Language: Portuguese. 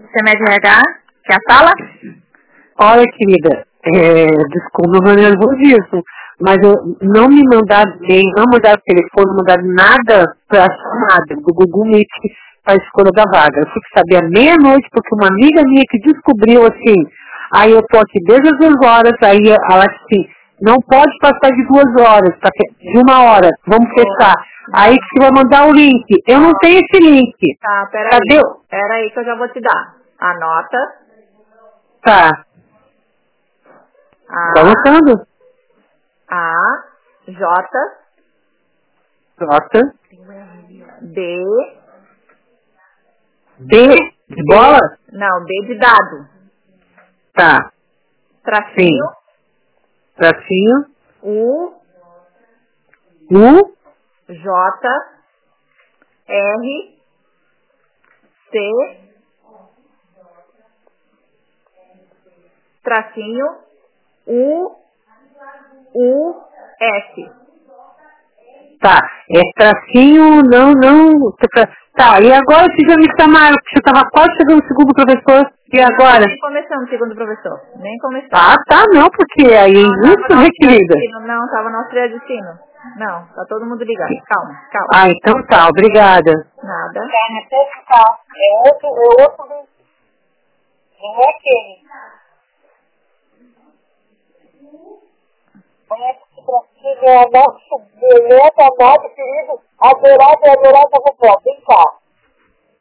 CEMED RH, que é a sala? Olha, querida, desculpa o meu nervosismo, mas não me mandaram e-mail, não mandaram telefone, não mandaram nada para a chamada do Google Meet para a escolha da vaga. Eu fui saber à meia-noite, porque uma amiga minha que descobriu assim, aí eu tô aqui desde as 2 horas, aí ela assim, não pode passar de 2 horas, de 1 hora, vamos fechar. Aí que vai mandar o link. Eu não tenho esse link. Tá, Cadê? peraí que eu já vou te dar. Anota. Tá. Tá anotando? J. B. B de bola? Não, B de dado. Tá. Tracinho. Sim. Tracinho. U. J. R. C. Tracinho. S. Tá. É tracinho, não. Tá, e agora vocês já me chamaram, porque eu tava quase chegando no segundo professor, e agora? Nem começamos, segundo professor. Nem começamos. Tá, não, porque aí é injusto, né, querida? Não, tava no auxiliar de destino. Não, tá todo mundo ligado. Calma. Ah, então tá, obrigada. Nada. Tá. É outro. Não é aquele. Conhece o nosso beleza, amado, querido, adorado, vovó. Vem cá.